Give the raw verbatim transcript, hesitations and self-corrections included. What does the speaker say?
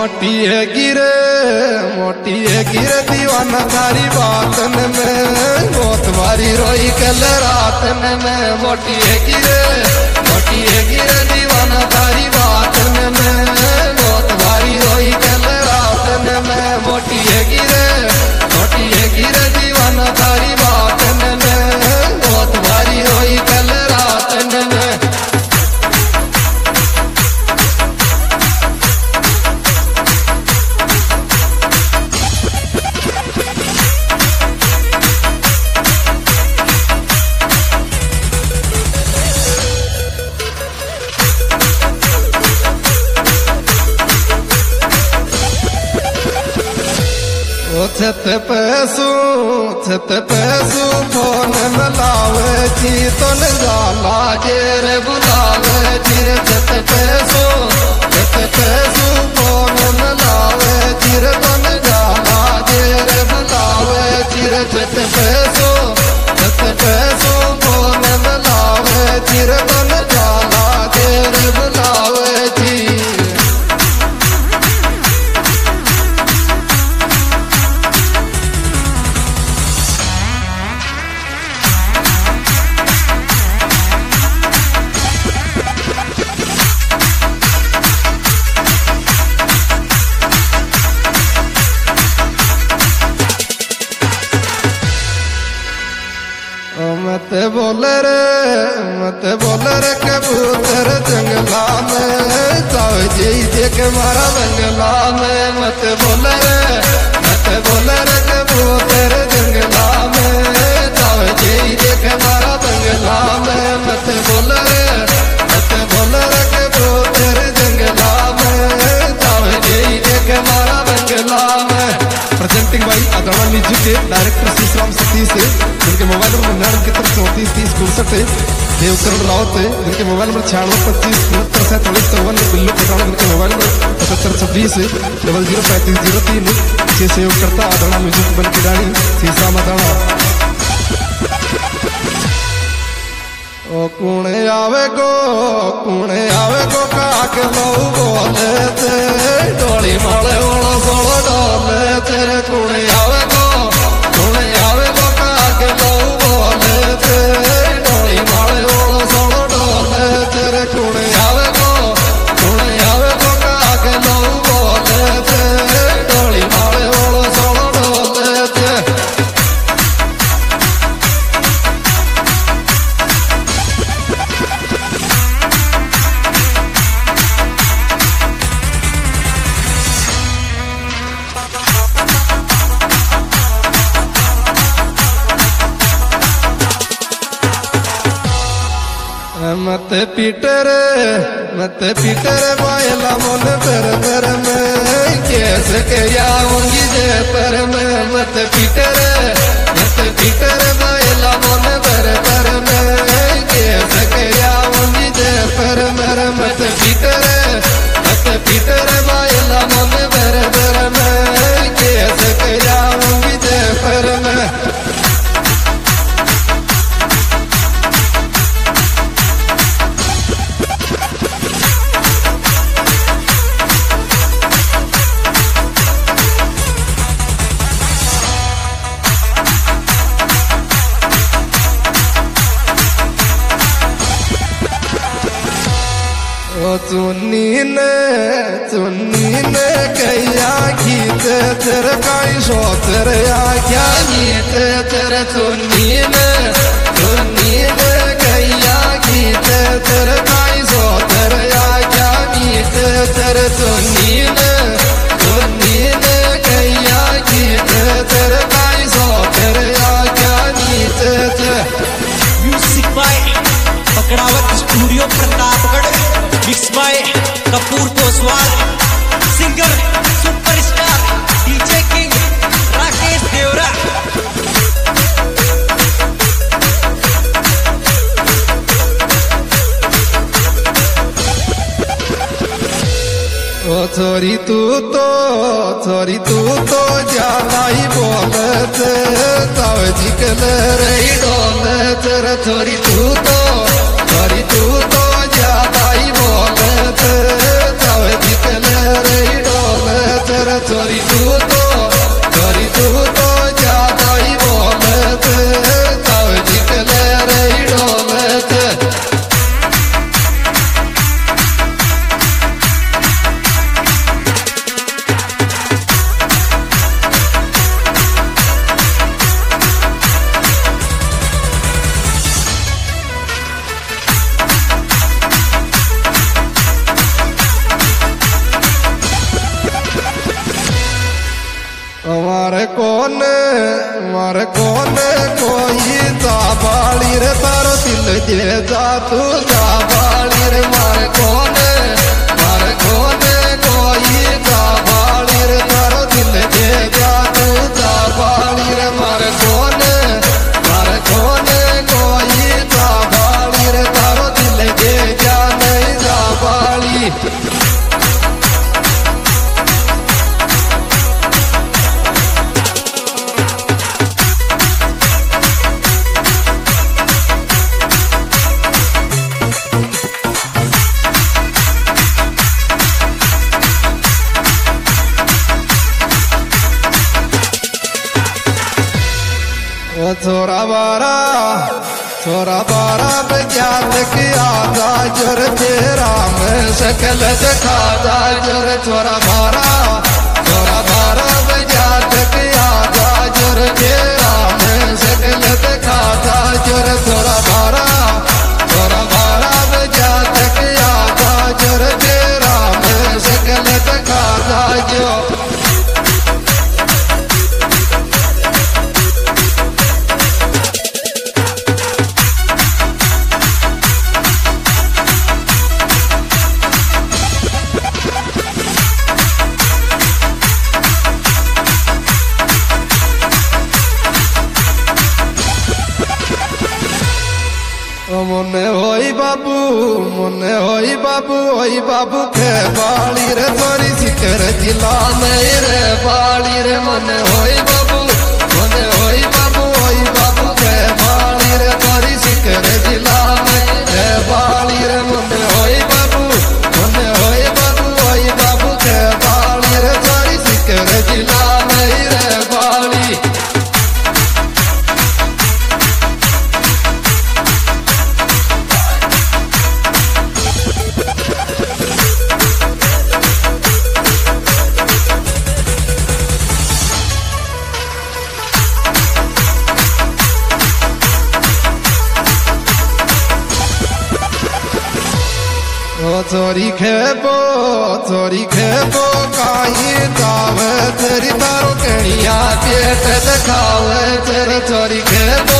मोटी है गिरे मोटी है गिरे दीवाना तारी बातन में बहुत बारी रोई कल रातन में मोटी है गिरे मोटी है गिरे दीवाना तारी बातन में बहुत बारी रोई कल रातन में मोटी है गिरे मोटी है गिरे दीवाना तारी बातन में बहुत बारी रोई कल रातन में। छत पैसू छत पैसू फोन मिलावे जी तो न जाला जेर बुलावे जिर छत पैसू छत पैसू फोन मिलावे जिर तो न जाला जेर बुलावे जिर छत पैसू छत पैसू फोन मिलावे जिर तो न जाला जेर बुलावे जी। मत बोल रे मत बोल रे कबूतर जंगला में जाओ जी देख मारा बंगला में मत बोल रे मत बोल रे कबूतर जंगला में जाओ जी देख मारा बंगला में मत बोल रे मत बोल रे कबूतर जंगला में जाओ जी देख मारा बंगला में। प्रेजेंटिंग बाई अदाना म्यूजिक के डायरेक्टर श्रीराम सतीश है जिनके मोबाइल नंबर निन्यानवे की तरफ चौंतीस तीस उनसठ है। देवकरण रावत है जिनके मोबाइल नंबर छियानवे पच्चीस उनहत्तर सैंतालीस चौवन है। बिल्लू पटाना जिनके मोबाइल नंबर पचहत्तर छब्बीस है डबल जीरो पैंतीस जीरो तीन छह सहयोग करता अदाना म्यूजिक बन की डाणी श्रीराम अदाना। ओ कुणे आवे गो कुणे आवे गो काक लऊ बोले ते डोली माले ओलो सोलो डोले तेरे कुणे आवे गो कुणे आवे गो काक लऊ बोले ते डोली माले ओलो सोलो डोले तेरे कुणे आवे गो कुणे आवे गो काक लऊ बोले ते डोली माले ओलो सोलो डोले ते। मत पीटर मत पीटर बायला मन पर पर में कैसे के आऊंगी जे पर में मत पीटर मत पीटर बायला मन पर पर में कैसे के आऊंगी जे पर में मत पीटर मत पीटर बायला मन पर पर में कैसे के आऊंगी जे पर में। चुन्नी ने चुन्नी ने कैया गीत तेरे काई सो तेरे आख्या गीत तेरे चुन्नी ने चुन्नी ने कैया गीत तेरे काई सो तेरे आख्या गीत तेरे चुन्नी ने चुन्नी ने कैया गीत तेरे काई सो तेरे आख्या गीत तेरे। Music by Pakdawat studio Pratapgarh mix by Kapoor Koswal singer superstar DJ king Rakesh Devra. ओ छोरी तू तो छोरी तू तो ज्यादा ही बोलते ताव जी के रही डोले तेरे छोरी तू तो छोरी तू तो ज्यादा ही बोलते ताव जी के रही डोले કોને મારે કોને કોઈ જાબાળી રે તારો દિલ દે જા તું જાબાળી રે મારે કોને મારે કોને કોઈ જાબાળી રે તારો દિલ દે જા તું જાબાળી રે મારે કોને મારે કોને કોઈ જાબાળી રે તારો દિલ દે જા નહીં જાબાળી ओ छोरा बारा छोरा बारा बजात के आजा जोर तेरा में सकल दिखा जा जोर छोरा बारा छोरा बारा बजात के आजा जोर तेरा में सकल दिखा जा जोर छोरा बारा छोरा बारा बजात के आजा जोर तेरा में सकल दिखा जा जो মনে হই বাবু মনে হই বাবু ওই বাবু খে বাড়ি রে তোরি শিখর জিলা নেই রে বাড়ি রে মনে হই বাবু মনে হই বাবু ওই বাবু খে বাড়ি রে তোরি শিখর জিলা নেই রে বাড়ি রে মনে হই বাবু মনে হই বাবু ওই বাবু খে বাড়ি রে তোরি শিখর জিলা নেই রে বাড়ি ओ चोरी खेबो चोरी खेबो काई जावे तेरी तारो कणिया पेट दिखावे तेरी चोरी खेबो